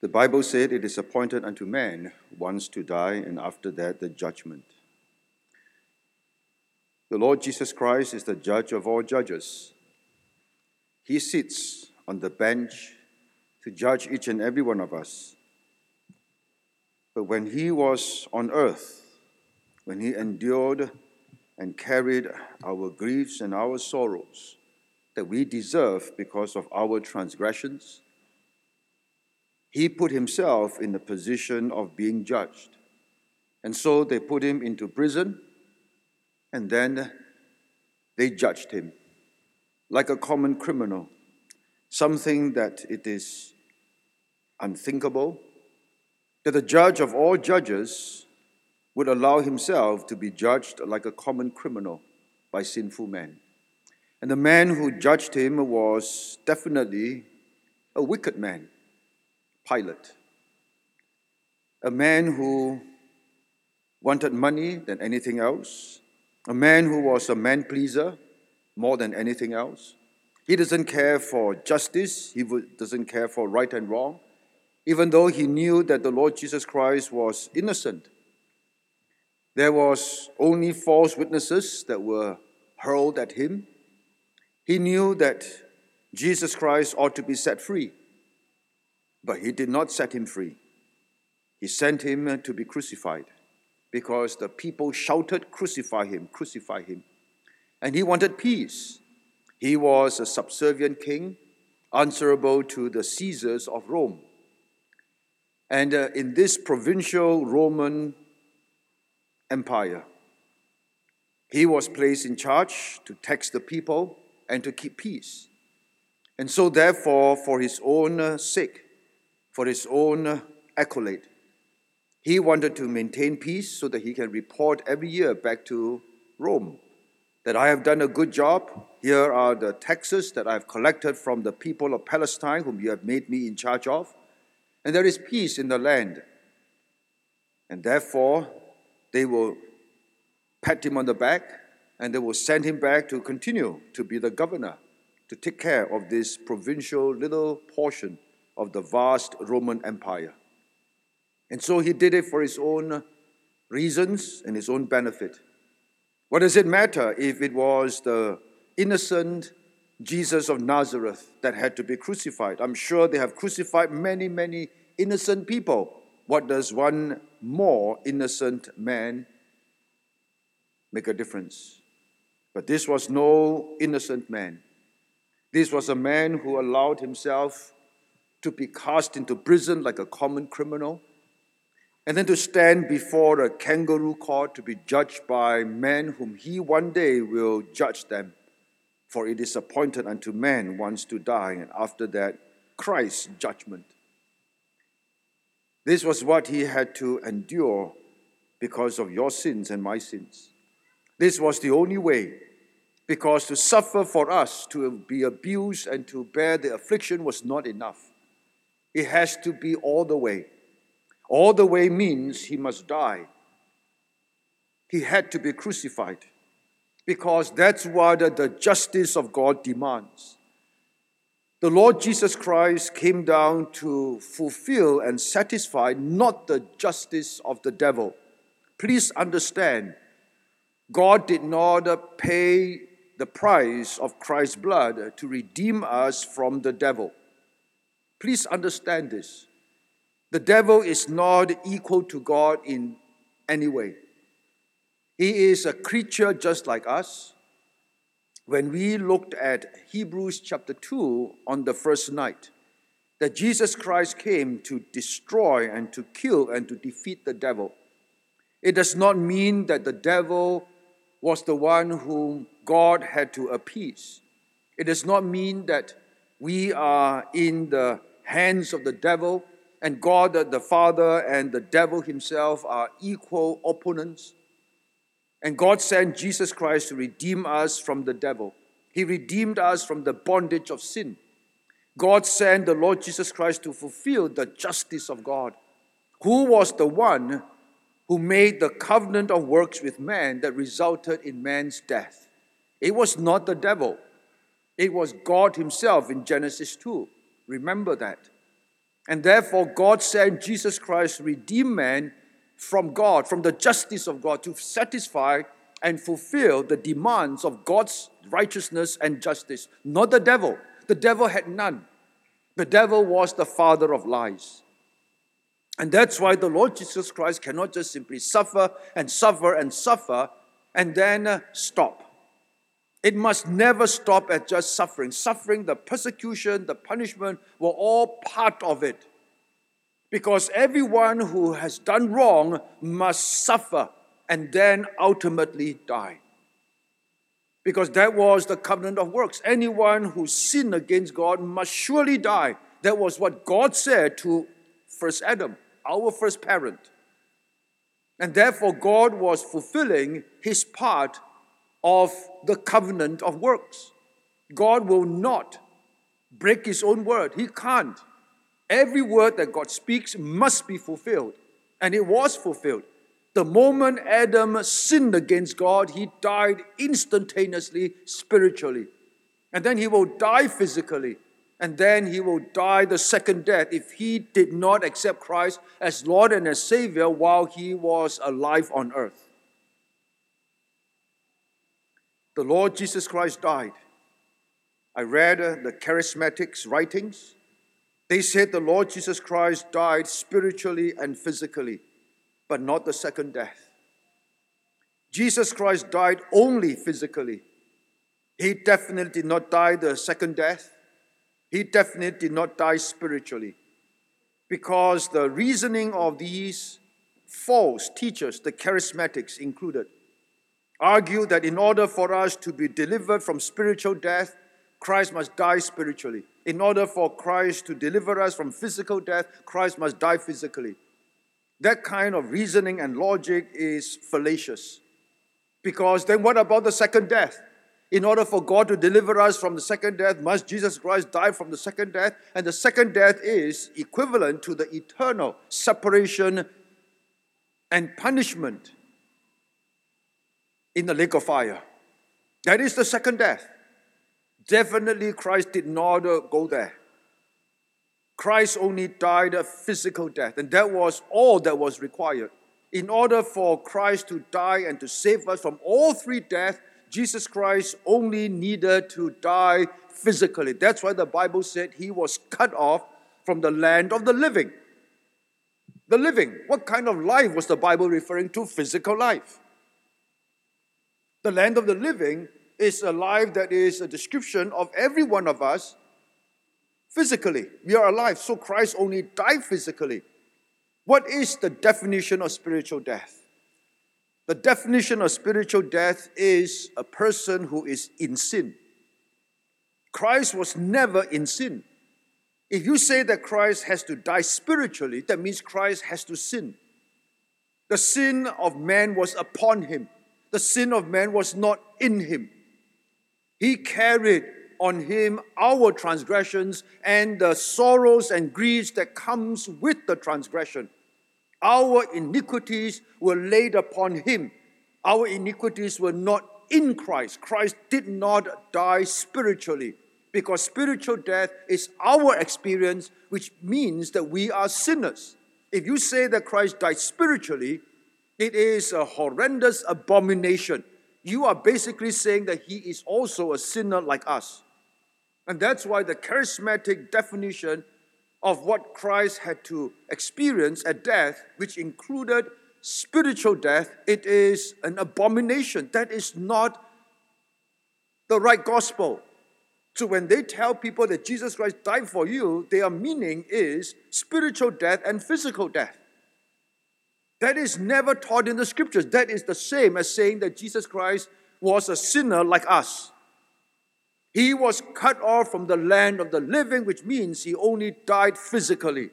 The Bible said it is appointed unto man once to die, and after that the judgment. The Lord Jesus Christ is the judge of all judges. He sits on the bench to judge each and every one of us. But when he was on earth, when he endured and carried our griefs and our sorrows that we deserve because of our transgressions, he put himself in the position of being judged. And so they put him into prison, and then they judged him like a common criminal, something that it is unthinkable that the judge of all judges would allow himself to be judged like a common criminal by sinful men. And the man who judged him was definitely a wicked man, Pilate, a man who wanted money than anything else, a man who was a man-pleaser more than anything else. He doesn't care for justice, he doesn't care for right and wrong, even though he knew that the Lord Jesus Christ was innocent. There was only false witnesses that were hurled at him. He knew that Jesus Christ ought to be set free, but he did not set him free. He sent him to be crucified because the people shouted, "Crucify him, crucify him." And he wanted peace. He was a subservient king, answerable to the Caesars of Rome. And in this provincial Roman empire, he was placed in charge to tax the people and to keep peace. And so therefore, for his own sake, for his own accolade, he wanted to maintain peace so that he can report every year back to Rome that I have done a good job. Here are the taxes that I have collected from the people of Palestine whom you have made me in charge of. And there is peace in the land. And therefore, they will pat him on the back and they will send him back to continue to be the governor, to take care of this provincial little portion of the vast Roman Empire. And so he did it for his own reasons and his own benefit. What does it matter if it was the innocent Jesus of Nazareth that had to be crucified? I'm sure they have crucified many, many innocent people. What does one more innocent man make a difference? But this was no innocent man. This was a man who allowed himself to be cast into prison like a common criminal, and then to stand before a kangaroo court to be judged by men whom he one day will judge them. For it is appointed unto man once to die, and after that, Christ's judgment. This was what he had to endure because of your sins and my sins. This was the only way, because to suffer for us, to be abused and to bear the affliction was not enough. It has to be all the way. All the way means he must die. He had to be crucified because that's what the justice of God demands. The Lord Jesus Christ came down to fulfill and satisfy not the justice of the devil. Please understand, God did not pay the price of Christ's blood to redeem us from the devil. Please understand this. The devil is not equal to God in any way. He is a creature just like us. When we looked at Hebrews chapter 2 on the first night, that Jesus Christ came to destroy and to kill and to defeat the devil. It does not mean that the devil was the one whom God had to appease. It does not mean that we are in the hands of the devil and God the Father and the devil himself are equal opponents. And God sent Jesus Christ to redeem us from the devil. He redeemed us from the bondage of sin. God sent the Lord Jesus Christ to fulfill the justice of God. Who was the one who made the covenant of works with man that resulted in man's death? It was not the devil. It was God himself in Genesis 2. Remember that. And therefore, God sent Jesus Christ to redeem man from God, from the justice of God, to satisfy and fulfill the demands of God's righteousness and justice, not the devil. The devil had none. The devil was the father of lies. And that's why the Lord Jesus Christ cannot just simply suffer and suffer and suffer and then stop. It must never stop at just suffering. Suffering, the persecution, the punishment were all part of it. Because everyone who has done wrong must suffer and then ultimately die. Because that was the covenant of works. Anyone who sinned against God must surely die. That was what God said to first Adam, our first parent. And therefore God was fulfilling his part of the covenant of works. God will not break his own word. He can't. Every word that God speaks must be fulfilled. And it was fulfilled. The moment Adam sinned against God, he died instantaneously spiritually. And then he will die physically. And then he will die the second death if he did not accept Christ as Lord and as Savior while he was alive on earth. The Lord Jesus Christ died. I read the charismatics' writings. They said the Lord Jesus Christ died spiritually and physically, but not the second death. Jesus Christ died only physically. He definitely did not die the second death. He definitely did not die spiritually. Because the reasoning of these false teachers, the charismatics included, argue that in order for us to be delivered from spiritual death, Christ must die spiritually. In order for Christ to deliver us from physical death, Christ must die physically. That kind of reasoning and logic is fallacious. Because then what about the second death? In order for God to deliver us from the second death, must Jesus Christ die from the second death? And the second death is equivalent to the eternal separation and punishment in the lake of fire. That is the second death. Definitely Christ did not go there. Christ only died a physical death, and that was all that was required. In order for Christ to die and to save us from all three deaths, Jesus Christ only needed to die physically. That's why the Bible said he was cut off from the land of the living. The living. What kind of life was the Bible referring to? Physical life. The land of the living is a life that is a description of every one of us physically. We are alive, so Christ only died physically. What is the definition of spiritual death? The definition of spiritual death is a person who is in sin. Christ was never in sin. If you say that Christ has to die spiritually, that means Christ has to sin. The sin of man was upon him. The sin of man was not in him. He carried on him our transgressions and the sorrows and griefs that comes with the transgression. Our iniquities were laid upon him. Our iniquities were not in Christ. Christ did not die spiritually, because spiritual death is our experience, which means that we are sinners. If you say that Christ died spiritually, it is a horrendous abomination. You are basically saying that he is also a sinner like us. And that's why the charismatic definition of what Christ had to experience at death, which included spiritual death, it is an abomination. That is not the right gospel. So when they tell people that Jesus Christ died for you, their meaning is spiritual death and physical death. That is never taught in the scriptures. That is the same as saying that Jesus Christ was a sinner like us. He was cut off from the land of the living, which means he only died physically.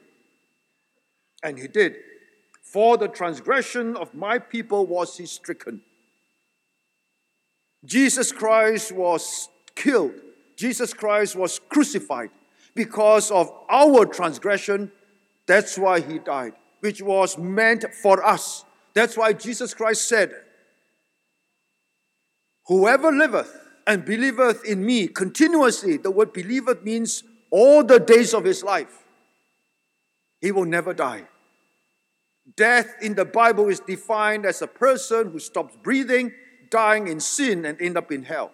And he did. For the transgression of my people was he stricken. Jesus Christ was killed. Jesus Christ was crucified because of our transgression. That's why he died, which was meant for us. That's why Jesus Christ said, whoever liveth and believeth in me continuously. The word believeth means all the days of his life. He will never die. Death in the Bible is defined as a person who stops breathing, dying in sin, and end up in hell.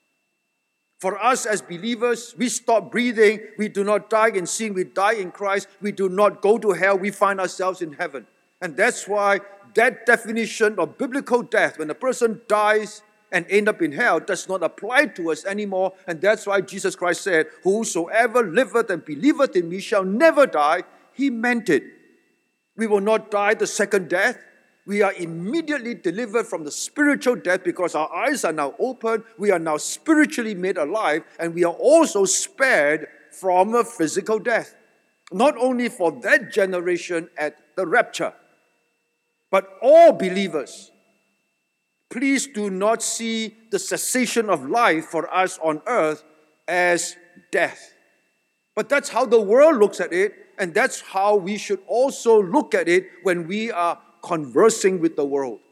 For us as believers, we stop breathing, we do not die in sin, we die in Christ, we do not go to hell, we find ourselves in heaven. And that's why that definition of biblical death, when a person dies and end up in hell, does not apply to us anymore. And that's why Jesus Christ said, "Whosoever liveth and believeth in me shall never die." He meant it. We will not die the second death. We are immediately delivered from the spiritual death because our eyes are now open. We are now spiritually made alive, and we are also spared from a physical death. Not only for that generation at the rapture, but all believers. Please do not see the cessation of life for us on earth as death. But that's how the world looks at it, and that's how we should also look at it when we are conversing with the world.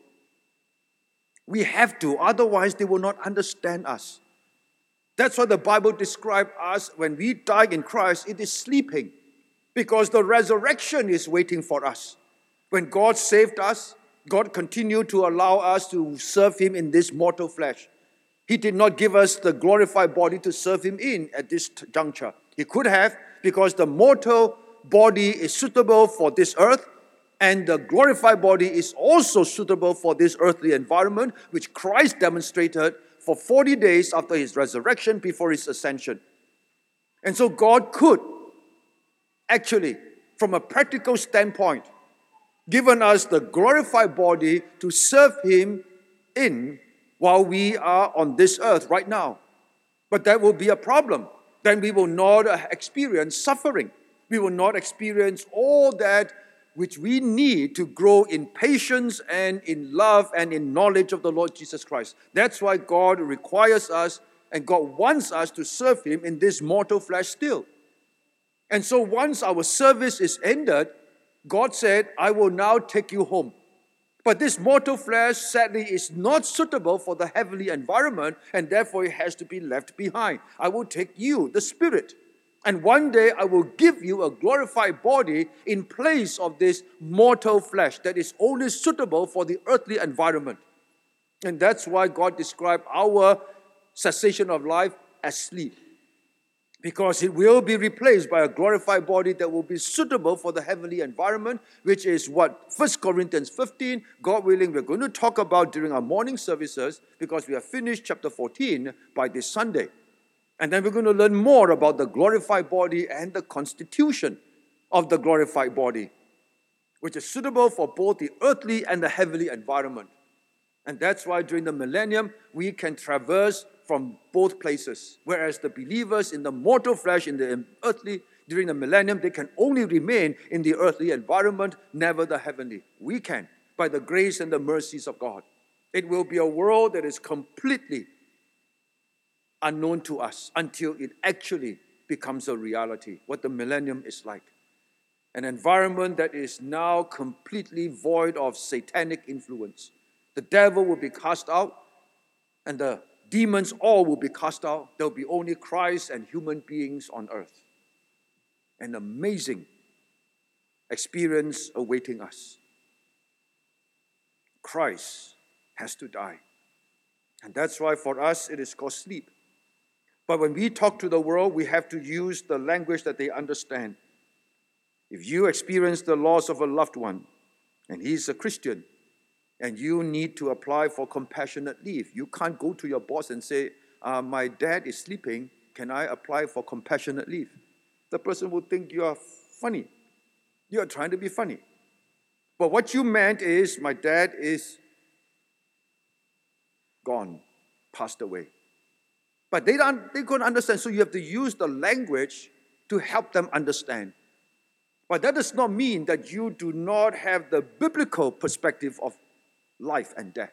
We have to, otherwise they will not understand us. That's why the Bible describes us, when we die in Christ, it is sleeping, because the resurrection is waiting for us. When God saved us, God continued to allow us to serve Him in this mortal flesh. He did not give us the glorified body to serve Him in at this juncture. He could have, because the mortal body is suitable for this earth, and the glorified body is also suitable for this earthly environment, which Christ demonstrated for 40 days after His resurrection before His ascension. And so God could actually, from a practical standpoint, given us the glorified body to serve Him in while we are on this earth right now. But that will be a problem. Then we will not experience suffering. We will not experience all that which we need to grow in patience and in love and in knowledge of the Lord Jesus Christ. That's why God requires us and God wants us to serve Him in this mortal flesh still. And so once our service is ended, God said, "I will now take you home." But this mortal flesh, sadly, is not suitable for the heavenly environment, and therefore it has to be left behind. I will take you, the spirit, and one day I will give you a glorified body in place of this mortal flesh that is only suitable for the earthly environment. And that's why God described our cessation of life as sleep, because it will be replaced by a glorified body that will be suitable for the heavenly environment, which is what 1 Corinthians 15, God willing, we're going to talk about during our morning services, because we have finished chapter 14 by this Sunday. And then we're going to learn more about the glorified body and the constitution of the glorified body, which is suitable for both the earthly and the heavenly environment. And that's why during the millennium, we can traverse from both places. Whereas the believers in the mortal flesh, in the earthly, during the millennium, they can only remain in the earthly environment, never the heavenly. We can, by the grace and the mercies of God. It will be a world that is completely unknown to us until it actually becomes a reality, what the millennium is like. An environment that is now completely void of satanic influence. The devil will be cast out, and the demons all will be cast out. There will be only Christ and human beings on earth. An amazing experience awaiting us. Christ has to die. And that's why for us it is called sleep. But when we talk to the world, we have to use the language that they understand. If you experience the loss of a loved one, and he's a Christian, and you need to apply for compassionate leave, you can't go to your boss and say, "My dad is sleeping, can I apply for compassionate leave?" The person will think you are funny. You are trying to be funny. But what you meant is, my dad is gone, passed away. But they couldn't understand, so you have to use the language to help them understand. But that does not mean that you do not have the biblical perspective of life and death.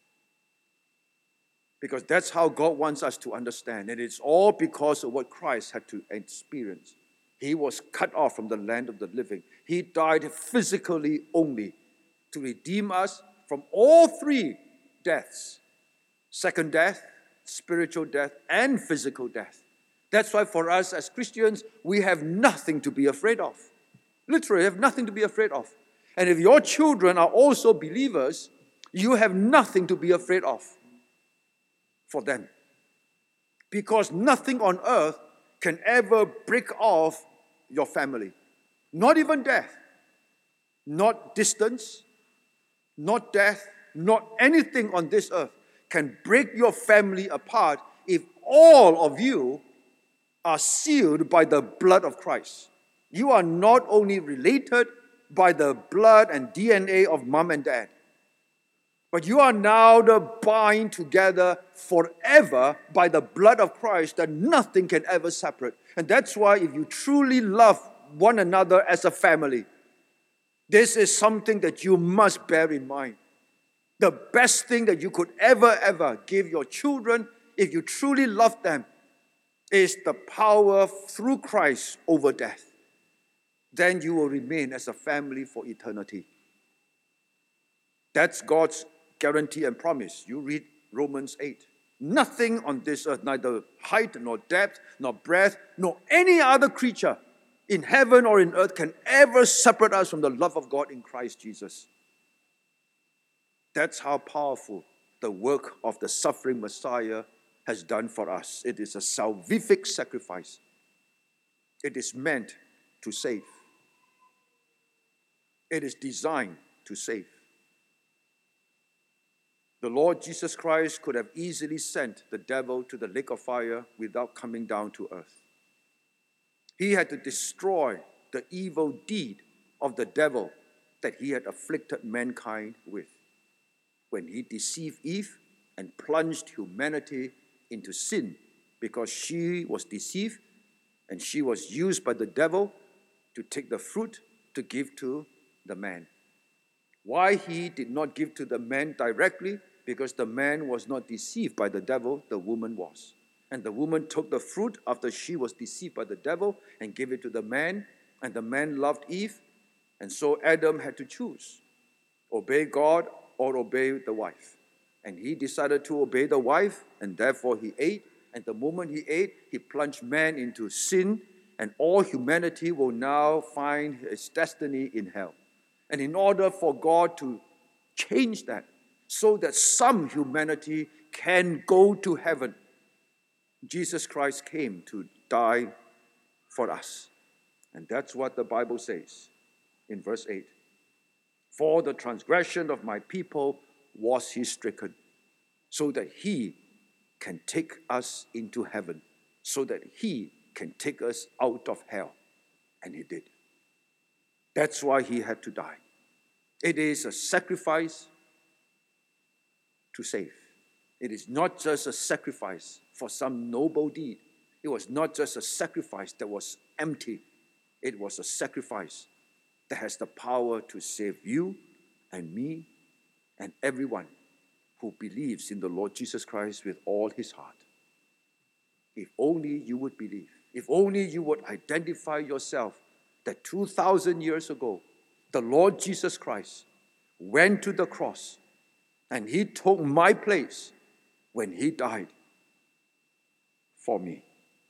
Because that's how God wants us to understand. And it's all because of what Christ had to experience. He was cut off from the land of the living. He died physically only to redeem us from all three deaths. Second death, spiritual death, and physical death. That's why for us as Christians, we have nothing to be afraid of. Literally, you have nothing to be afraid of. And if your children are also believers, you have nothing to be afraid of for them. Because nothing on earth can ever break off your family. Not even death. Not distance. Not death. Not anything on this earth can break your family apart if all of you are sealed by the blood of Christ. You are not only related by the blood and DNA of mom and dad, but you are now bind together forever by the blood of Christ that nothing can ever separate. And that's why if you truly love one another as a family, this is something that you must bear in mind. The best thing that you could ever give your children, if you truly love them, is the power through Christ over death. Then you will remain as a family for eternity. That's God's guarantee and promise. You read Romans 8. Nothing on this earth, neither height nor depth nor breadth nor any other creature in heaven or in earth can ever separate us from the love of God in Christ Jesus. That's how powerful the work of the suffering Messiah has done for us. It is a salvific sacrifice. It is meant to save. It is designed to save. The Lord Jesus Christ could have easily sent the devil to the lake of fire without coming down to earth. He had to destroy the evil deed of the devil that he had afflicted mankind with when he deceived Eve and plunged humanity into sin because she was deceived and she was used by the devil to take the fruit to give to the man. Why he did not give to the man directly? Because the man was not deceived by the devil, the woman was. And the woman took the fruit after she was deceived by the devil and gave it to the man, and the man loved Eve, and so Adam had to choose, obey God or obey the wife. And he decided to obey the wife, and therefore he ate, and the moment he ate, he plunged man into sin, and all humanity will now find its destiny in hell. And in order for God to change that, so that some humanity can go to heaven, Jesus Christ came to die for us. And that's what the Bible says in verse 8. For the transgression of my people was he stricken, so that he can take us into heaven, so that he can take us out of hell. And he did. That's why he had to die. It is a sacrifice to save. It is not just a sacrifice for some noble deed. It was not just a sacrifice that was empty. It was a sacrifice that has the power to save you and me and everyone who believes in the Lord Jesus Christ with all his heart. If only you would believe. If only you would identify yourself that 2,000 years ago, the Lord Jesus Christ went to the cross and he took my place when he died for me.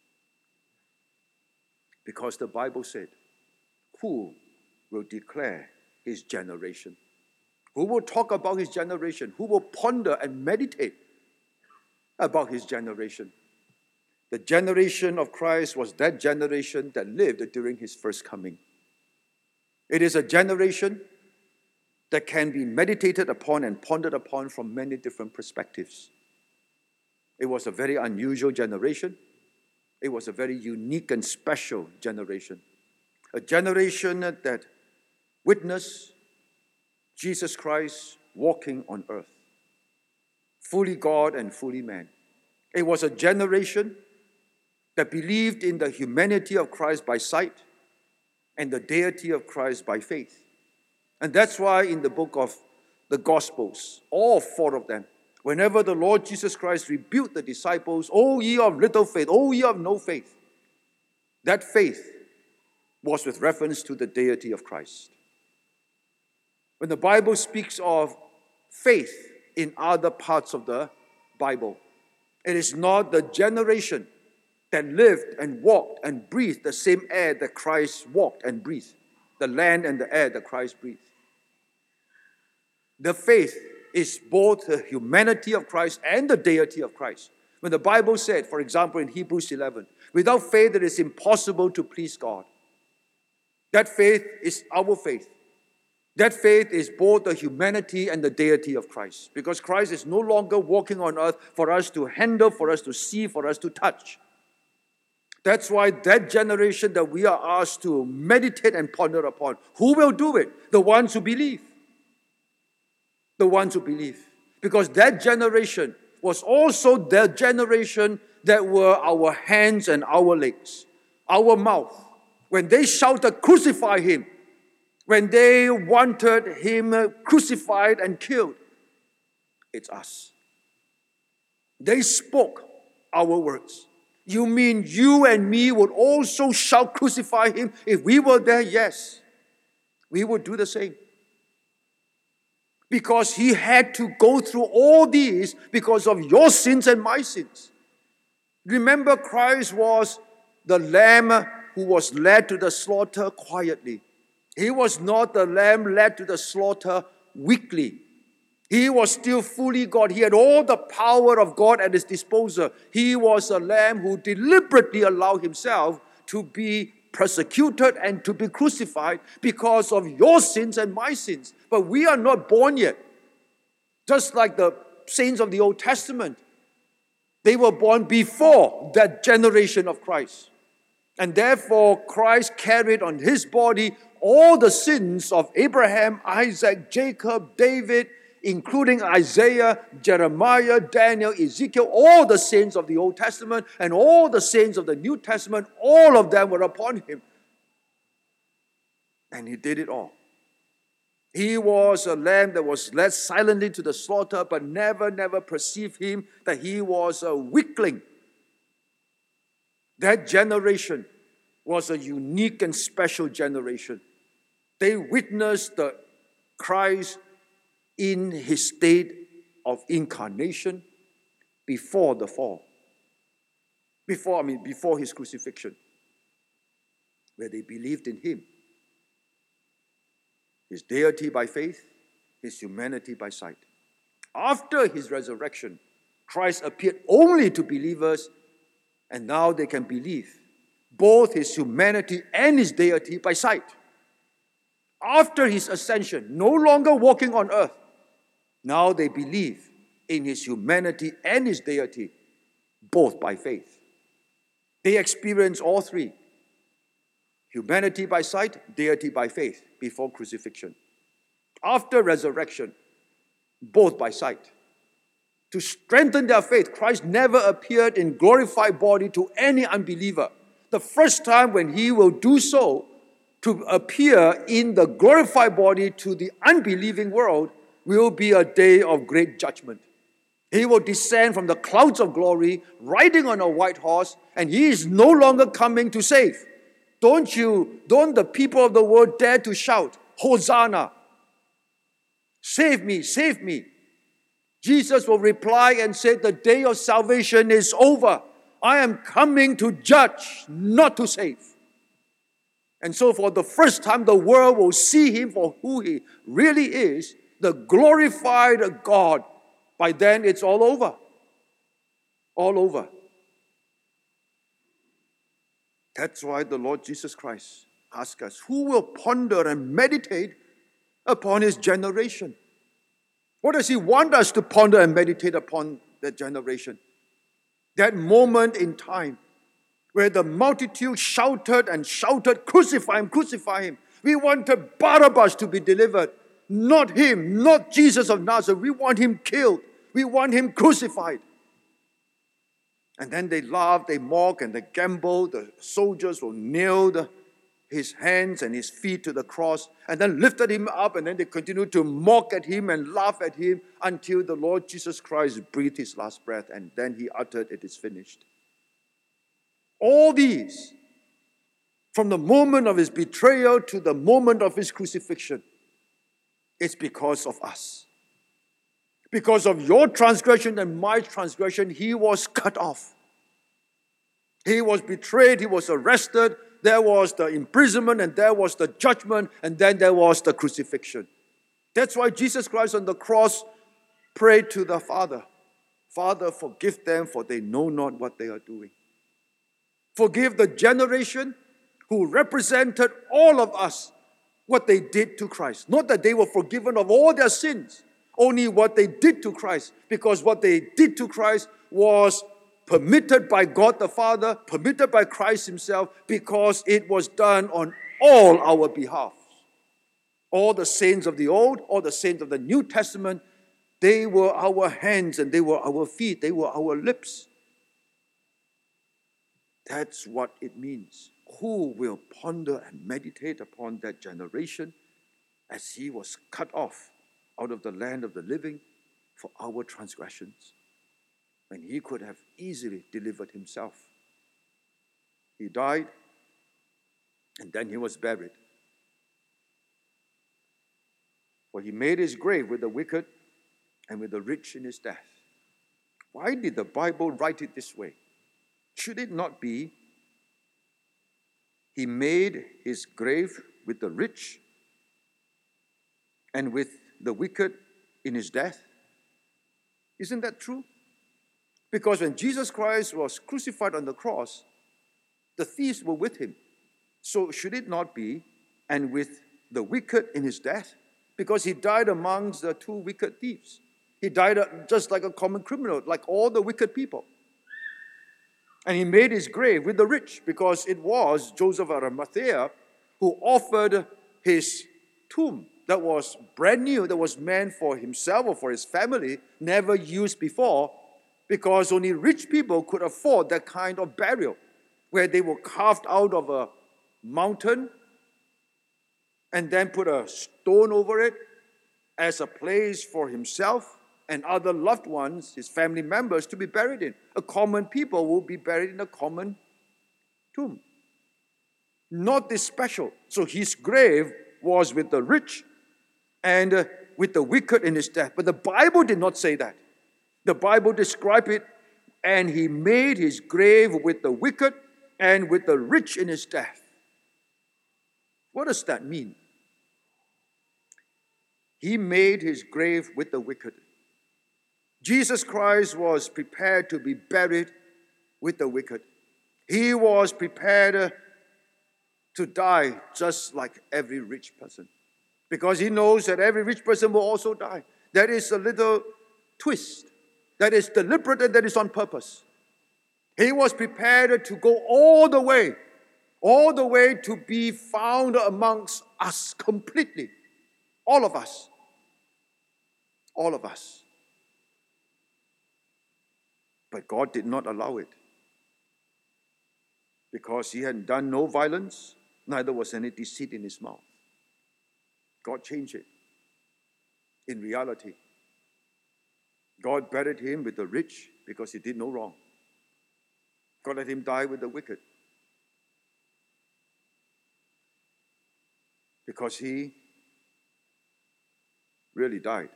Because the Bible said, who will declare his generation? Who will talk about his generation? Who will ponder and meditate about his generation? The generation of Christ was that generation that lived during his first coming. It is a generation that can be meditated upon and pondered upon from many different perspectives. It was a very unusual generation. It was a very unique and special generation. A generation that witnessed Jesus Christ walking on earth, fully God and fully man. It was a generation that believed in the humanity of Christ by sight and the deity of Christ by faith. And that's why in the book of the Gospels, all four of them, whenever the Lord Jesus Christ rebuked the disciples, "O ye of little faith, O ye of no faith," that faith was with reference to the deity of Christ. When the Bible speaks of faith in other parts of the Bible, it is not the generation that lived and walked and breathed the same air that Christ walked and breathed. the land and the air that Christ breathed. The faith is both the humanity of Christ and the deity of Christ. When the Bible said, for example, in Hebrews 11, without faith it is impossible to please God. That faith is our faith. That faith is both the humanity and the deity of Christ. Because Christ is no longer walking on earth for us to handle, for us to see, for us to touch. That's why that generation that we are asked to meditate and ponder upon, who will do it? The ones who believe. The ones who believe. Because that generation was also the generation that were our hands and our legs, our mouth. When they shouted, "Crucify him," when they wanted him crucified and killed, it's us. They spoke our words. You mean you and me would also shout, "Crucify him"? If we were there, yes, we would do the same. Because he had to go through all these because of your sins and my sins. Remember, Christ was the lamb who was led to the slaughter quietly. He was not the lamb led to the slaughter weakly. He was still fully God. He had all the power of God at his disposal. He was a lamb who deliberately allowed himself to be persecuted and to be crucified because of your sins and my sins. But we are not born yet. Just like the saints of the Old Testament, they were born before that generation of Christ. And therefore, Christ carried on his body all the sins of Abraham, Isaac, Jacob, David, including Isaiah, Jeremiah, Daniel, Ezekiel, all the saints of the Old Testament and all the saints of the New Testament, all of them were upon him. And he did it all. He was a lamb that was led silently to the slaughter, but never perceived him that he was a weakling. That generation was a unique and special generation. They witnessed the Christ in his state of incarnation before the fall. Before his crucifixion, where they believed in him. His deity by faith, his humanity by sight. After his resurrection, Christ appeared only to believers, and now they can believe both his humanity and his deity by sight. After his ascension, no longer walking on earth, now they believe in his humanity and his deity, both by faith. They experience all three. Humanity by sight, deity by faith, before crucifixion. After resurrection, both by sight. To strengthen their faith, Christ never appeared in glorified body to any unbeliever. The first time when he will do so, to appear in the glorified body to the unbelieving world, will be a day of great judgment. He will descend from the clouds of glory, riding on a white horse, and he is no longer coming to save. Don't the people of the world dare to shout, "Hosanna! Save me, save me." Jesus will reply and say, "The day of salvation is over. I am coming to judge, not to save." And so for the first time, the world will see him for who he really is, the glorified God. By then, it's all over. All over. That's why the Lord Jesus Christ asks us, who will ponder and meditate upon his generation? What does he want us to ponder and meditate upon that generation? That moment in time where the multitude shouted and shouted, "Crucify him, crucify him." We wanted Barabbas to be delivered, not him, not Jesus of Nazareth. We want him killed. We want him crucified. And then they laugh, they mock, and they gamble. The soldiers will nail his hands and his feet to the cross, and then lifted him up, and then they continued to mock at him and laugh at him until the Lord Jesus Christ breathed his last breath, and then he uttered, "It is finished." All these, from the moment of his betrayal to the moment of his crucifixion, it's because of us. Because of your transgression and my transgression, he was cut off. He was betrayed, he was arrested, there was the imprisonment, and there was the judgment, and then there was the crucifixion. That's why Jesus Christ on the cross prayed to the Father, Father, forgive them, for they know not what they are doing. Forgive the generation who represented all of us, what they did to Christ. Not that they were forgiven of all their sins, only what they did to Christ. Because what they did to Christ was permitted by God the Father, permitted by Christ himself, because it was done on all our behalf. All the saints of the Old, all the saints of the New Testament, they were our hands and they were our feet, they were our lips. That's what it means. Who will ponder and meditate upon that generation as he was cut off out of the land of the living for our transgressions, when he could have easily delivered himself? He died, and then he was buried. For he made his grave with the wicked and with the rich in his death. Why did the Bible write it this way? Should it not be, he made his grave with the rich and with the wicked in his death? Isn't that true? Because when Jesus Christ was crucified on the cross, the thieves were with him. So should it not be, and with the wicked in his death? Because he died amongst the two wicked thieves. He died just like a common criminal, like all the wicked people. And he made his grave with the rich, because it was Joseph of Arimathea who offered his tomb that was brand new, that was meant for himself or for his family, never used before, because only rich people could afford that kind of burial, where they were carved out of a mountain and then put a stone over it as a place for himself and other loved ones, his family members, to be buried in. A common people will be buried in a common tomb. Not this special. So his grave was with the rich and with the wicked in his death. But the Bible did not say that. The Bible described it, and he made his grave with the wicked and with the rich in his death. What does that mean? He made his grave with the wicked. Jesus Christ was prepared to be buried with the wicked. He was prepared to die just like every rich person, because he knows that every rich person will also die. That is a little twist. That is deliberate and that is on purpose. He was prepared to go all the way to be found amongst us completely. All of us. All of us. But God did not allow it, because he had done no violence, neither was any deceit in his mouth. God changed it. In reality, God buried him with the rich because he did no wrong. God let him die with the wicked because he really died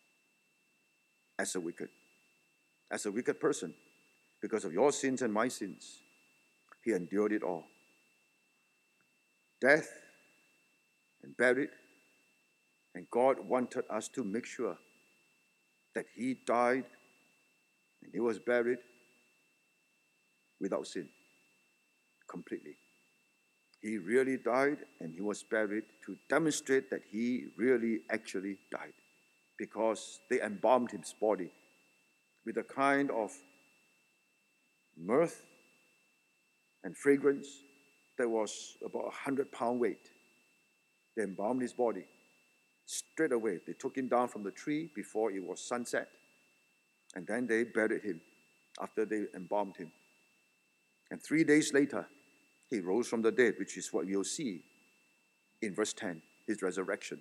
as a wicked person. Because of your sins and my sins, he endured it all. Death and buried. And God wanted us to make sure that he died and he was buried without sin, completely. He really died and he was buried to demonstrate that he really actually died, because they embalmed his body with a kind of myrrh and fragrance that was about 100-pound weight. They embalmed his body. Straight away, they took him down from the tree before it was sunset, and then they buried him after they embalmed him. And 3 days later, he rose from the dead, which is what you'll see in verse 10, his resurrection.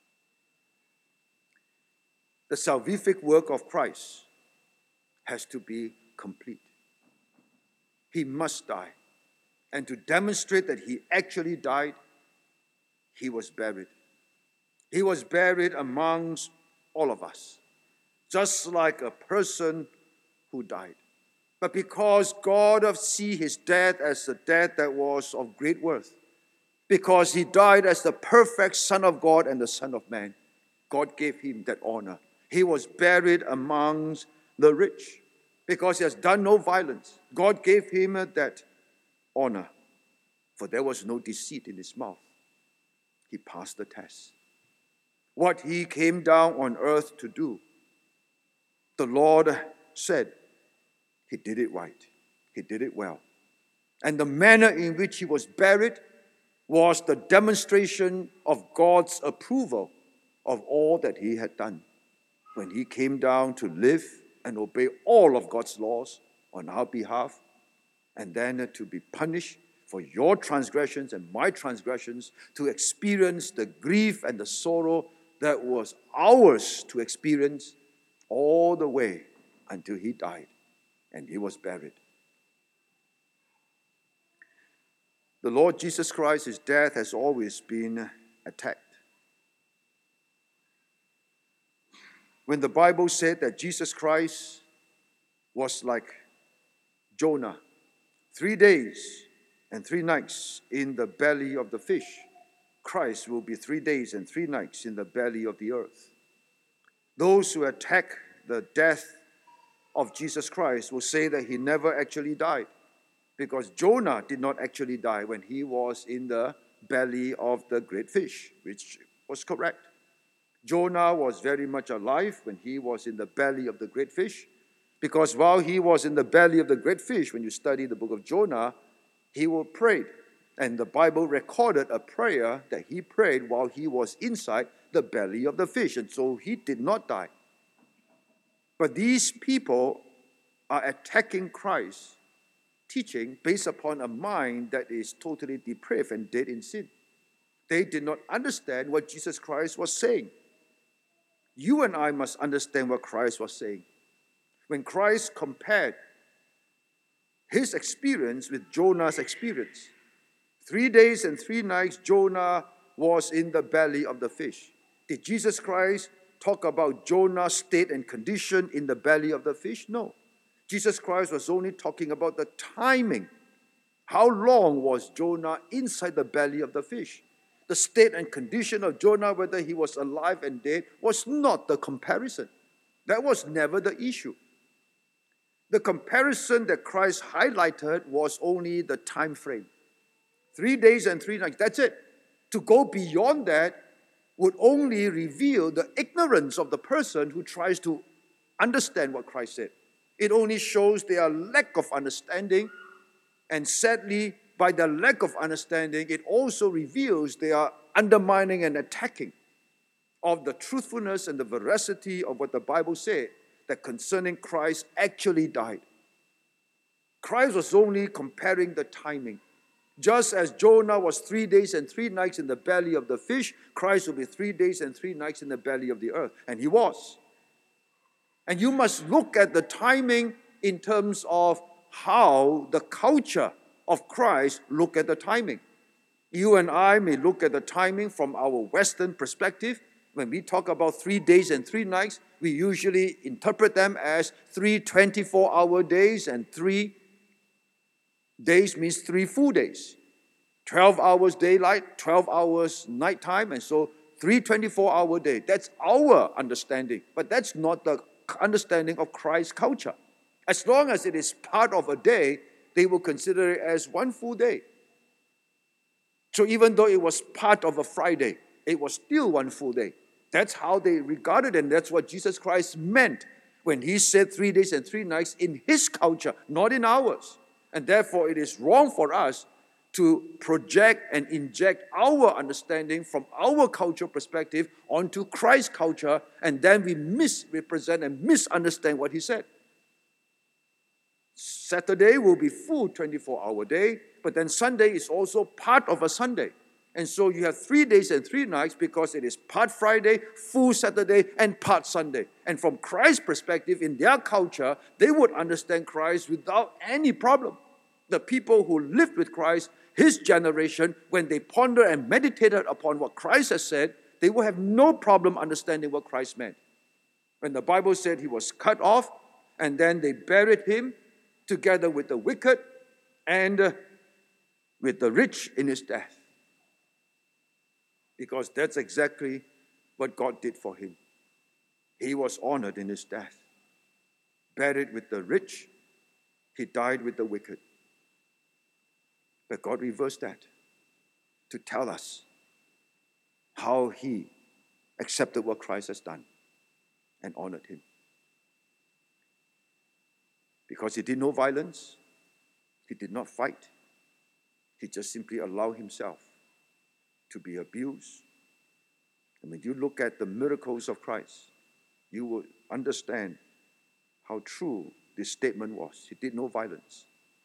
The salvific work of Christ has to be complete. He must die. And to demonstrate that he actually died, he was buried. He was buried amongst all of us, just like a person who died. But because God see his death as a death that was of great worth, because he died as the perfect Son of God and the Son of Man, God gave him that honor. He was buried amongst the rich because he has done no violence. God gave him that honor, for there was no deceit in his mouth. He passed the test. What he came down on earth to do, the Lord said, he did it right. He did it well. And the manner in which he was buried was the demonstration of God's approval of all that he had done when he came down to live and obey all of God's laws on our behalf, and then to be punished for your transgressions and my transgressions, to experience the grief and the sorrow that was ours to experience all the way until he died and he was buried. The Lord Jesus Christ, his death has always been attacked. When the Bible said that Jesus Christ was like Jonah, 3 days and 3 nights in the belly of the fish, Christ will be 3 days and 3 nights in the belly of the earth. Those who attack the death of Jesus Christ will say that he never actually died, because Jonah did not actually die when he was in the belly of the great fish, which was correct. Jonah was very much alive when he was in the belly of the great fish, because while he was in the belly of the great fish, when you study the book of Jonah, he will pray. And the Bible recorded a prayer that he prayed while he was inside the belly of the fish. And so he did not die. But these people are attacking Christ's teaching based upon a mind that is totally depraved and dead in sin. They did not understand what Jesus Christ was saying. You and I must understand what Christ was saying. When Christ compared his experience with Jonah's experience, 3 days and 3 nights Jonah was in the belly of the fish. Did Jesus Christ talk about Jonah's state and condition in the belly of the fish? No. Jesus Christ was only talking about the timing. How long was Jonah inside the belly of the fish? The state and condition of Jonah, whether he was alive and dead, was not the comparison. That was never the issue. The comparison that Christ highlighted was only the time frame. 3 days and 3 nights, that's it. To go beyond that would only reveal the ignorance of the person who tries to understand what Christ said. It only shows their lack of understanding, and sadly, by their lack of understanding, it also reveals their undermining and attacking of the truthfulness and the veracity of what the Bible said, that concerning Christ actually died. Christ was only comparing the timing. Just as Jonah was 3 days and 3 nights in the belly of the fish, Christ will be 3 days and 3 nights in the belly of the earth. And he was. And you must look at the timing in terms of how the culture of Christ look at the timing. You and I may look at the timing from our Western perspective. When we talk about 3 days and 3 nights, we usually interpret them as 3 24-hour days, and 3 days means 3 full days. 12 hours daylight, 12 hours nighttime, and so 3 24-hour days. That's our understanding, but that's not the understanding of Christ's culture. As long as it is part of a day, they will consider it as 1 full day. So even though it was part of a Friday, it was still 1 full day. That's how they regarded it, and that's what Jesus Christ meant when he said 3 days and 3 nights in his culture, not in ours. And therefore, it is wrong for us to project and inject our understanding from our cultural perspective onto Christ's culture, and then we misrepresent and misunderstand what he said. Saturday will be full 24-hour day, but then Sunday is also part of a Sunday. And so you have 3 days and 3 nights because it is part Friday, full Saturday, and part Sunday. And from Christ's perspective, in their culture, they would understand Christ without any problem. The people who lived with Christ, his generation, when they pondered and meditated upon what Christ has said, they will have no problem understanding what Christ meant. When the Bible said he was cut off, and then they buried him, together with the wicked and with the rich in his death. Because that's exactly what God did for him. He was honored in his death. Buried with the rich, he died with the wicked. But God reversed that to tell us how he accepted what Christ has done and honored him. Because he did no violence, he did not fight. He just simply allowed himself to be abused. And when you look at the miracles of Christ, you will understand how true this statement was. He did no violence.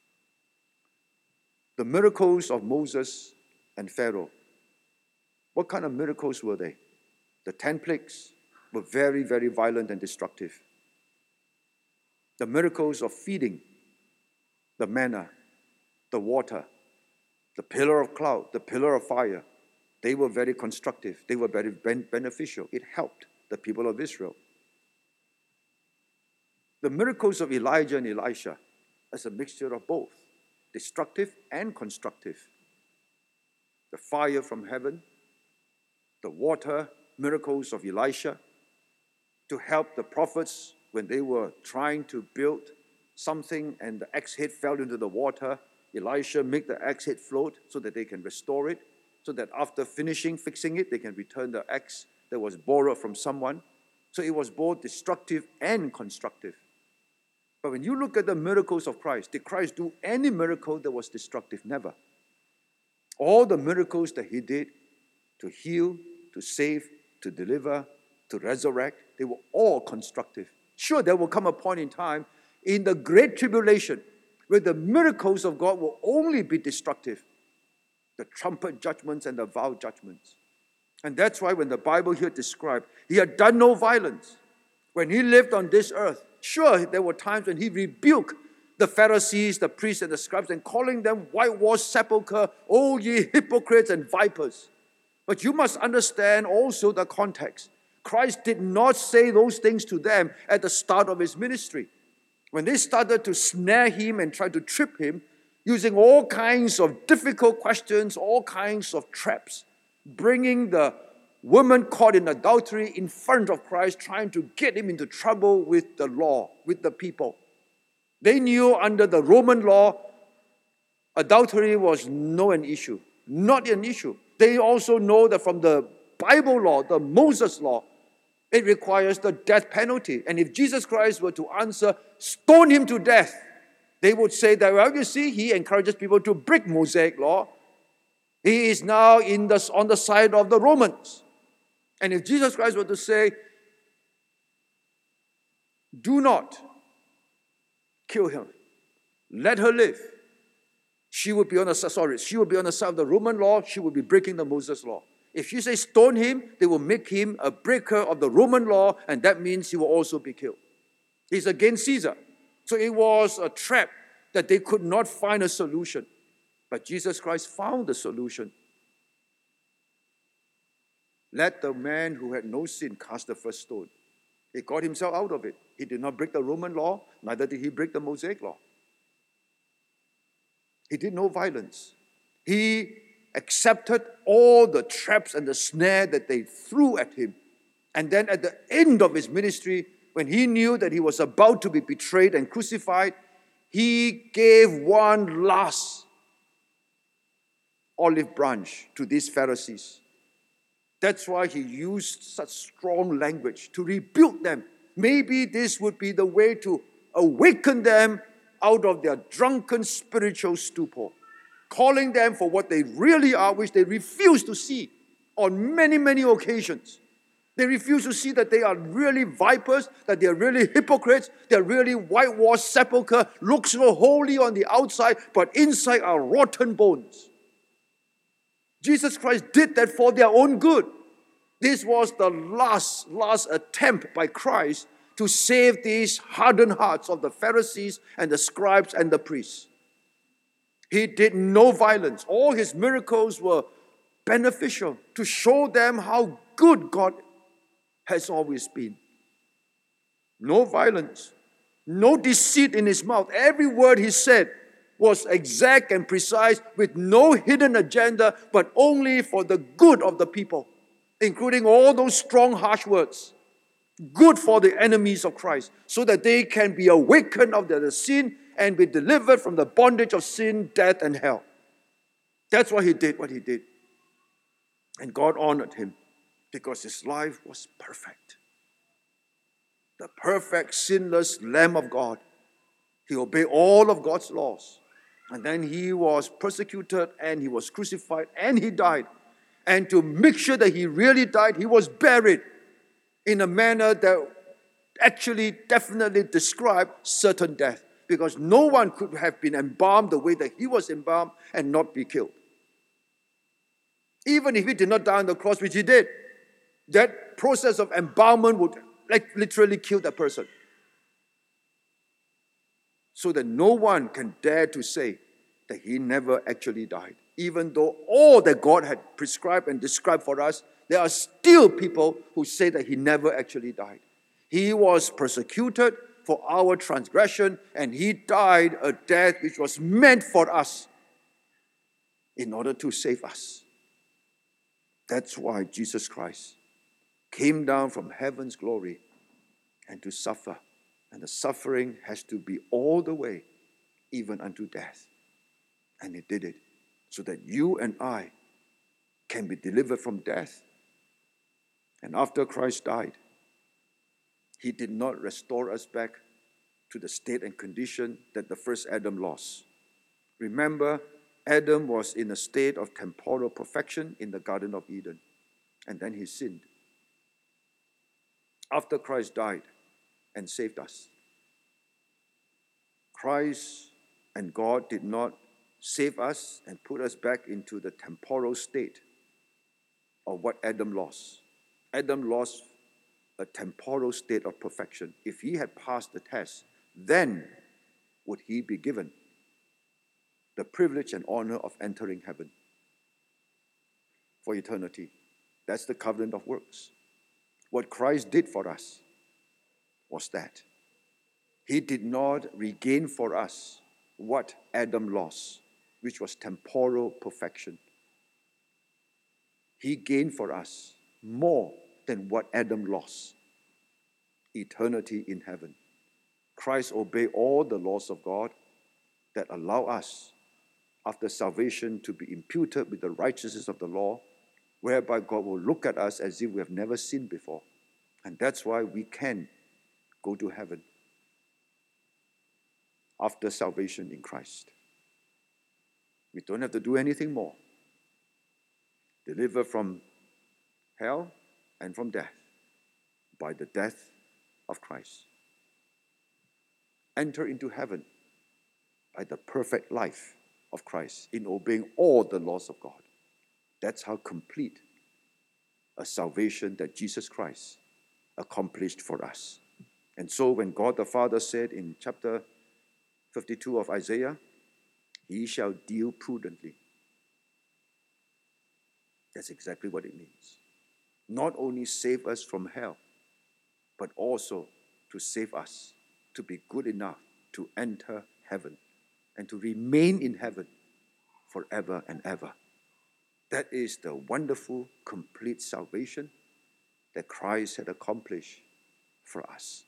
The miracles of Moses and Pharaoh, what kind of miracles were they? The 10 plagues were very, very violent and destructive. The miracles of feeding, the manna, the water, the pillar of cloud, the pillar of fire, they were very constructive. They were very beneficial. It helped the people of Israel. The miracles of Elijah and Elisha is a mixture of both, destructive and constructive. The fire from heaven, the water miracles of Elisha to help the prophets when they were trying to build something and the axe head fell into the water. Elisha made the axe head float so that they can restore it, so that after fixing it, they can return the axe that was borrowed from someone. So it was both destructive and constructive. But when you look at the miracles of Christ, did Christ do any miracle that was destructive? Never. All the miracles that he did to heal, to save, to deliver, to resurrect, they were all constructive. Sure, there will come a point in time in the great tribulation where the miracles of God will only be destructive. The trumpet judgments and the vow judgments. And that's why when the Bible here described, he had done no violence. When he lived on this earth, sure, there were times when he rebuked the Pharisees, the priests, and the scribes, and calling them whitewashed sepulchre, O ye hypocrites and vipers. But you must understand also the context. Christ did not say those things to them at the start of his ministry. When they started to snare him and try to trip him, using all kinds of difficult questions, all kinds of traps, bringing the woman caught in adultery in front of Christ, trying to get him into trouble with the law, with the people. They knew under the Roman law, adultery was not an issue. They also know that from the Bible law, the Moses law, it requires the death penalty. And if Jesus Christ were to answer, stone him to death, they would say that, well, you see, he encourages people to break Mosaic law. He is now on the side of the Romans. And if Jesus Christ were to say, do not kill him, let her live, she would be on the side of the Roman law, she would be breaking the Moses law. If you say stone him, they will make him a breaker of the Roman law, and that means he will also be killed. He's against Caesar. So it was a trap that they could not find a solution. But Jesus Christ found the solution. Let the man who had no sin cast the first stone. He got himself out of it. He did not break the Roman law, neither did he break the Mosaic law. He did no violence. He accepted all the traps and the snare that they threw at him. And then at the end of his ministry, when he knew that he was about to be betrayed and crucified, he gave one last olive branch to these Pharisees. That's why he used such strong language to rebuke them. Maybe this would be the way to awaken them out of their drunken spiritual stupor, calling them for what they really are, which they refuse to see on many, many occasions. They refuse to see that they are really vipers, that they are really hypocrites, they are really whitewashed sepulchre, look so holy on the outside, but inside are rotten bones. Jesus Christ did that for their own good. This was the last attempt by Christ to save these hardened hearts of the Pharisees and the scribes and the priests. He did no violence. All his miracles were beneficial to show them how good God has always been. No violence, No deceit in his mouth. Every word he said was exact and precise, with no hidden agenda, but only for the good of the people, including all those strong, harsh words. Good for the enemies of Christ, so that they can be awakened of their sin and be delivered from the bondage of sin, death, and hell. That's why he did what he did. And God honored him because his life was perfect. The perfect, sinless Lamb of God. He obeyed all of God's laws. And then he was persecuted and he was crucified and he died. And to make sure that he really died, he was buried in a manner that actually definitely described certain death. Because no one could have been embalmed the way that he was embalmed and not be killed. Even if he did not die on the cross, which he did, that process of embalmment would literally kill that person. So that no one can dare to say that he never actually died. Even though all that God had prescribed and described for us, there are still people who say that he never actually died. He was persecuted for our transgression, and he died a death which was meant for us in order to save us. That's why Jesus Christ came down from heaven's glory and to suffer. And the suffering has to be all the way, even unto death. And he did it so that you and I can be delivered from death. And after Christ died, he did not restore us back to the state and condition that the first Adam lost. Remember, Adam was in a state of temporal perfection in the Garden of Eden. And then he sinned. After Christ died and saved us, Christ and God did not save us and put us back into the temporal state of what Adam lost. Adam lost a temporal state of perfection. If he had passed the test, then would he be given the privilege and honor of entering heaven for eternity. That's the covenant of works. What Christ did for us was that he did not regain for us what Adam lost, which was temporal perfection. He gained for us more than what Adam lost, eternity in heaven. Christ obeyed all the laws of God that allow us, after salvation, to be imputed with the righteousness of the law, whereby God will look at us as if we have never sinned before. And that's why we can go to heaven after salvation in Christ. We don't have to do anything more. Deliver from hell and from death by the death of Christ. Enter into heaven by the perfect life of Christ in obeying all the laws of God. That's how complete a salvation that Jesus Christ accomplished for us. And so when God the Father said in chapter 52 of Isaiah, he shall deal prudently. That's exactly what it means. Not only save us from hell, but also to save us, to be good enough to enter heaven and to remain in heaven forever and ever. That is the wonderful, complete salvation that Christ had accomplished for us.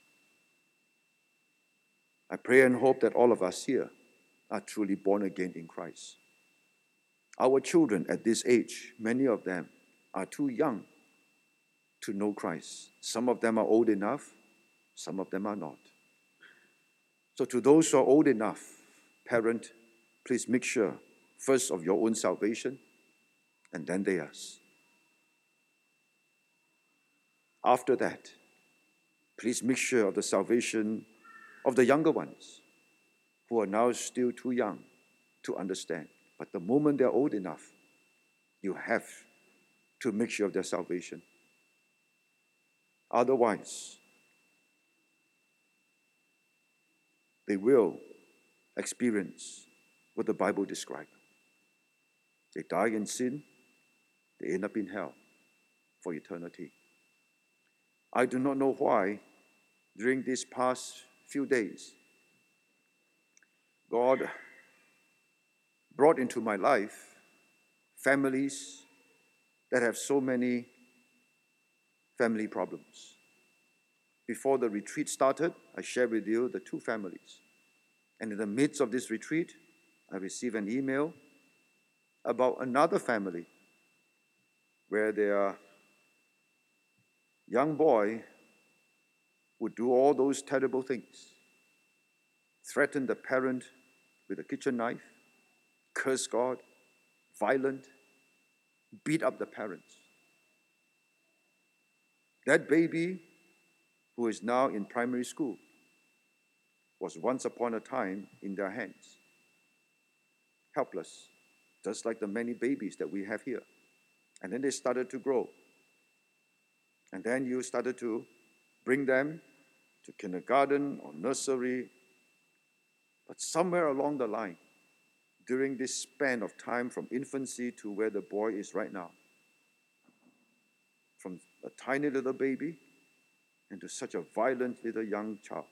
I pray and hope that all of us here are truly born again in Christ. Our children at this age, many of them are too young to know Christ. Some of them are old enough, some of them are not. So to those who are old enough, parent, please make sure first of your own salvation and then theirs. After that, please make sure of the salvation of the younger ones who are now still too young to understand. But the moment they're old enough, you have to make sure of their salvation. Otherwise, they will experience what the Bible describes. They die in sin, they end up in hell for eternity. I do not know why, during these past few days, God brought into my life families that have so many family problems. Before the retreat started, I shared with you the two families. And in the midst of this retreat, I received an email about another family where their young boy would do all those terrible things, threaten the parent with a kitchen knife, curse God, violent, beat up the parents. That baby, who is now in primary school, was once upon a time in their hands, helpless, just like the many babies that we have here. And then they started to grow. And then you started to bring them to kindergarten or nursery. But somewhere along the line, during this span of time from infancy to where the boy is right now, from a tiny little baby into such a violent little young child,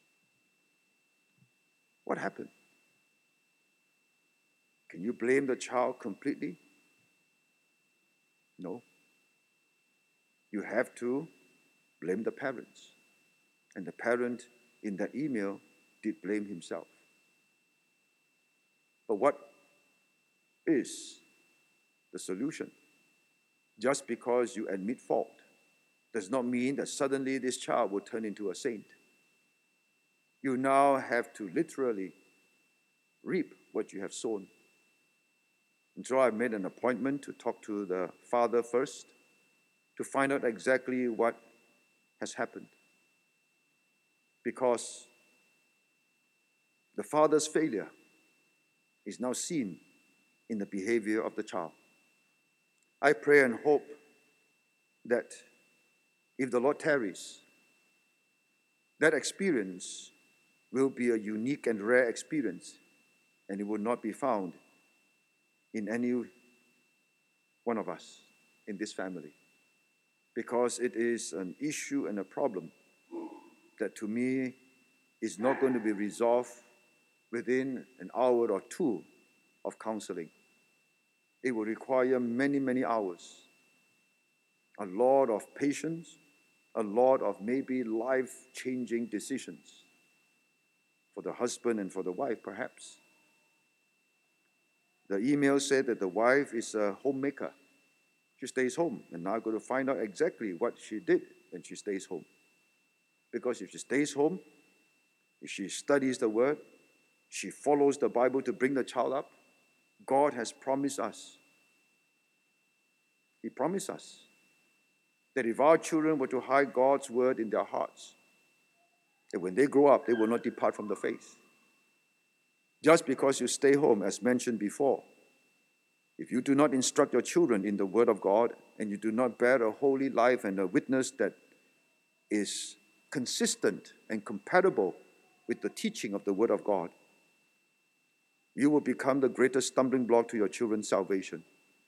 what happened? Can you blame the child completely? No. You have to blame the parents. And the parent in that email did blame himself. But what is the solution? Just because you admit fault does not mean that suddenly this child will turn into a saint. You now have to literally reap what you have sown. And so I made an appointment to talk to the father first to find out exactly what has happened. Because the father's failure is now seen in the behavior of the child. I pray and hope that if the Lord tarries, that experience will be a unique and rare experience, and it will not be found in any one of us in this family, because it is an issue and a problem that to me is not going to be resolved within an hour or two of counseling. It will require many, many hours, a lot of patience, a lot of maybe life-changing decisions for the husband and for the wife, perhaps. The email said that the wife is a homemaker. She stays home, and now I'm going to find out exactly what she did when she stays home. Because if she stays home, if she studies the Word, she follows the Bible to bring the child up, God has promised us. He promised us that if our children were to hide God's Word in their hearts, that when they grow up, they will not depart from the faith. Just because you stay home, as mentioned before, if you do not instruct your children in the Word of God, and you do not bear a holy life and a witness that is consistent and compatible with the teaching of the Word of God, you will become the greatest stumbling block to your children's salvation.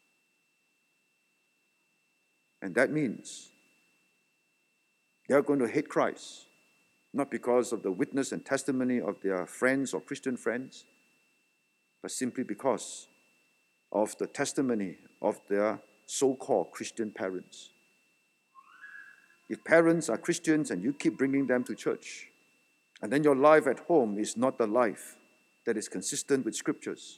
And that means they are going to hate Christ, not because of the witness and testimony of their friends or Christian friends, but simply because of the testimony of their so-called Christian parents. If parents are Christians and you keep bringing them to church, and then your life at home is not the life that is consistent with Scriptures,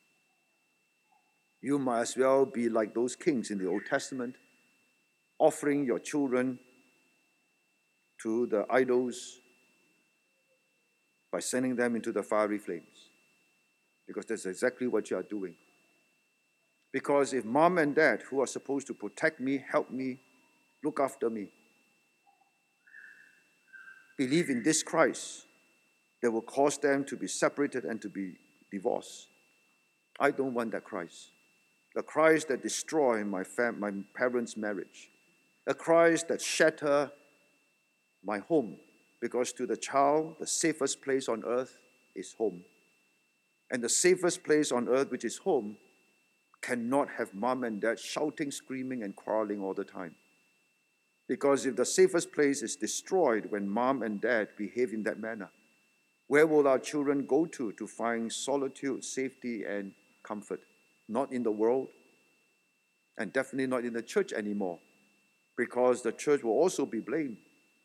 you might as well be like those kings in the Old Testament, offering your children to the idols by sending them into the fiery flames. Because that's exactly what you are doing. Because if mom and dad, who are supposed to protect me, help me, look after me, believe in this Christ that will cause them to be separated and to be divorced, I don't want that Christ. The Christ that destroys my parents' marriage. A Christ that shatters my home. Because to the child, the safest place on earth is home. And the safest place on earth, which is home, cannot have mom and dad shouting, screaming, and quarreling all the time. Because if the safest place is destroyed when mom and dad behave in that manner, where will our children go to find solitude, safety, and comfort? Not in the world, and definitely not in the church anymore, because the church will also be blamed.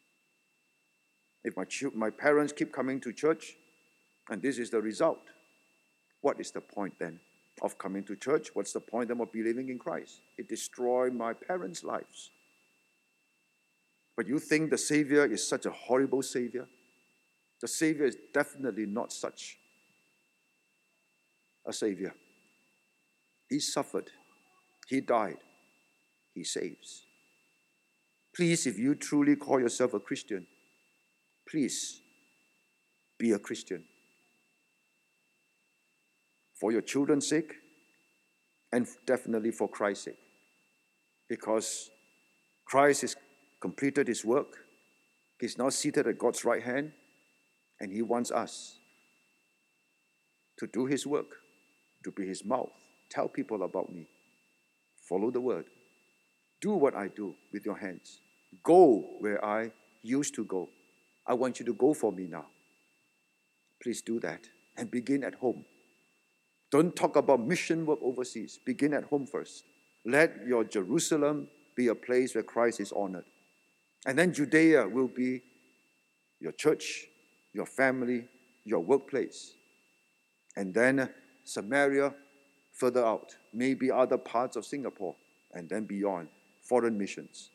If my parents keep coming to church, and this is the result, what is the point then of coming to church? What's the point then of believing in Christ? It destroyed my parents' lives. But you think the Savior is such a horrible Savior? The Savior is definitely not such a Savior. He suffered. He died. He saves. Please, if you truly call yourself a Christian, please be a Christian. For your children's sake, and definitely for Christ's sake. Because Christ has completed his work. He's now seated at God's right hand, and he wants us to do his work, to be his mouth. Tell people about me. Follow the word. Do what I do with your hands. Go where I used to go. I want you to go for me now. Please do that and begin at home. Don't talk about mission work overseas. Begin at home first. Let your Jerusalem be a place where Christ is honored. And then Judea will be your church, your family, your workplace. And then Samaria, further out, maybe other parts of Singapore, and then beyond, foreign missions.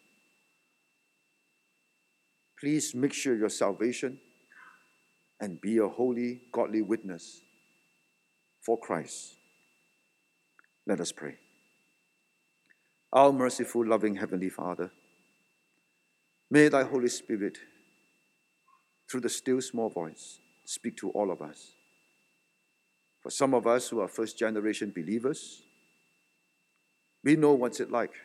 Please make sure your salvation and be a holy, godly witness for Christ. Let us pray. Our merciful, loving Heavenly Father, may thy Holy Spirit, through the still small voice, speak to all of us. For some of us who are first-generation believers, we know what's it like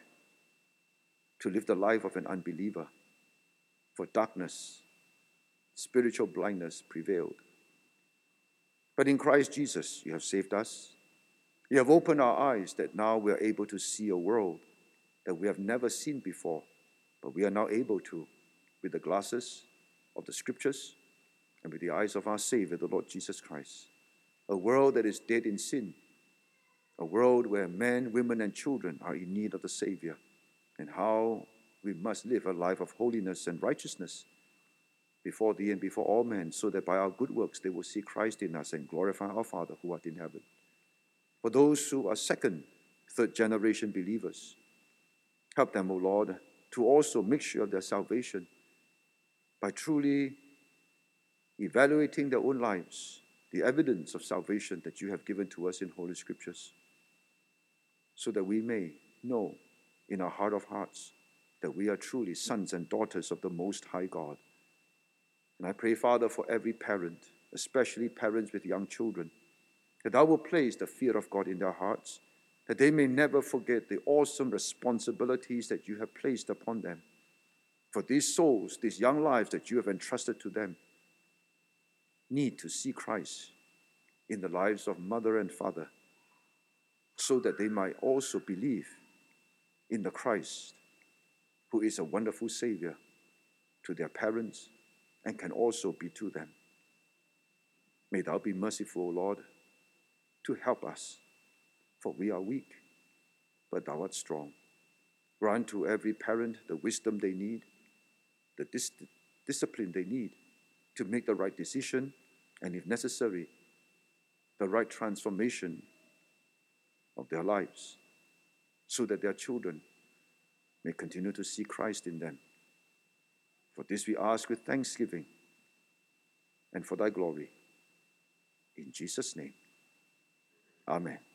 to live the life of an unbeliever. For darkness, spiritual blindness prevailed. But in Christ Jesus, you have saved us. You have opened our eyes that now we are able to see a world that we have never seen before, but we are now able to with the glasses of the Scriptures and with the eyes of our Savior, the Lord Jesus Christ. A world that is dead in sin, a world where men, women, and children are in need of the Savior, and how we must live a life of holiness and righteousness before thee and before all men, so that by our good works they will see Christ in us and glorify our Father who art in heaven. For those who are second, third generation believers, help them, O Lord, to also make sure of their salvation by truly evaluating their own lives, the evidence of salvation that you have given to us in Holy Scriptures, so that we may know in our heart of hearts that we are truly sons and daughters of the Most High God. And I pray, Father, for every parent, especially parents with young children, that thou will place the fear of God in their hearts, that they may never forget the awesome responsibilities that you have placed upon them. For these souls, these young lives that you have entrusted to them, need to see Christ in the lives of mother and father, so that they might also believe in the Christ, who is a wonderful Savior to their parents and can also be to them. May thou be merciful, Lord, to help us, for we are weak, but thou art strong. Grant to every parent the wisdom they need, the discipline they need to make the right decision, and if necessary, the right transformation of their lives, so that their children may continue to see Christ in them. For this we ask with thanksgiving and for thy glory. In Jesus' name, amen.